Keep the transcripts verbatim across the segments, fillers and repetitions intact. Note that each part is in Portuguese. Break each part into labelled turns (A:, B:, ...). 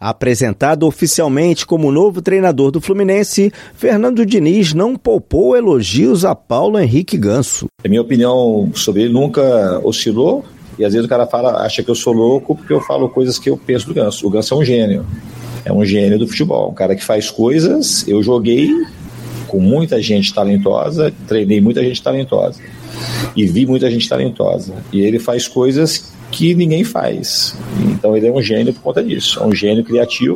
A: Apresentado oficialmente como novo treinador do Fluminense, Fernando Diniz não poupou elogios a Paulo Henrique Ganso.
B: A minha opinião sobre ele nunca oscilou, e às vezes o cara fala, acha que eu sou louco porque eu falo coisas que eu penso do Ganso. O Ganso é um gênio, é um gênio do futebol, um cara que faz coisas. Eu joguei com muita gente talentosa, treinei muita gente talentosa e vi muita gente talentosa, e ele faz coisas que ninguém faz. Então ele é um gênio por conta disso, é um gênio criativo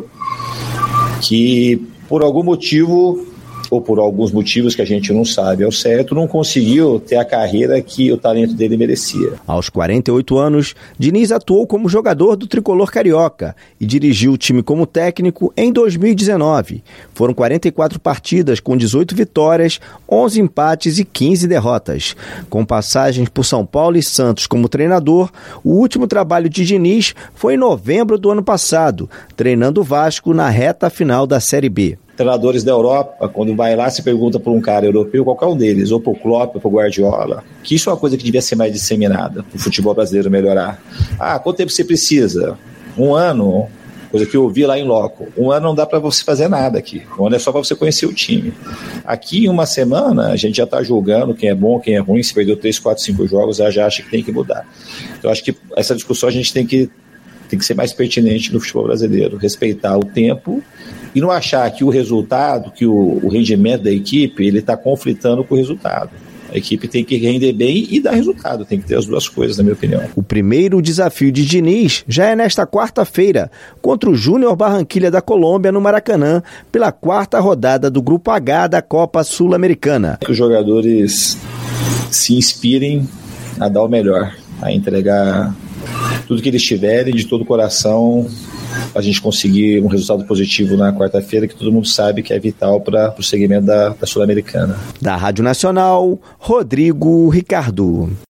B: que por algum motivo, ou por alguns motivos que a gente não sabe ao certo, não conseguiu ter a carreira que o talento dele merecia.
A: Aos quarenta e oito anos, Diniz atuou como jogador do tricolor carioca e dirigiu o time como técnico em dois mil e dezenove. Foram quarenta e quatro partidas com dezoito vitórias, onze empates e quinze derrotas. Com passagens por São Paulo e Santos como treinador, o último trabalho de Diniz foi em novembro do ano passado, treinando o Vasco na reta final da Série B.
B: Treinadores da Europa, quando vai lá, se pergunta por um cara europeu, qualquer um deles, ou por Klopp, ou por Guardiola, que isso é uma coisa que devia ser mais disseminada, para o futebol brasileiro melhorar. Ah, quanto tempo você precisa? Um ano? Coisa que eu ouvi lá em loco. Um ano não dá para você fazer nada aqui. Um ano é só para você conhecer o time. Aqui, em uma semana, a gente já está julgando quem é bom, quem é ruim. Se perdeu três, quatro, cinco jogos, já acha que tem que mudar. Então, acho que essa discussão a gente tem que, tem que ser mais pertinente no futebol brasileiro. Respeitar o tempo e não achar que o resultado, que o, o rendimento da equipe, ele está conflitando com o resultado. A equipe tem que render bem e dar resultado, tem que ter as duas coisas, na minha opinião.
A: O primeiro desafio de Diniz já é nesta quarta-feira, contra o Júnior Barranquilla da Colômbia, no Maracanã, pela quarta rodada do Grupo H da Copa Sul-Americana.
B: Que os jogadores se inspirem a dar o melhor, a entregar tudo que eles tiverem, de todo o coração, a gente conseguir um resultado positivo na quarta-feira, que todo mundo sabe que é vital para o segmento da, da Sul-Americana.
A: Da Rádio Nacional, Rodrigo Ricardo.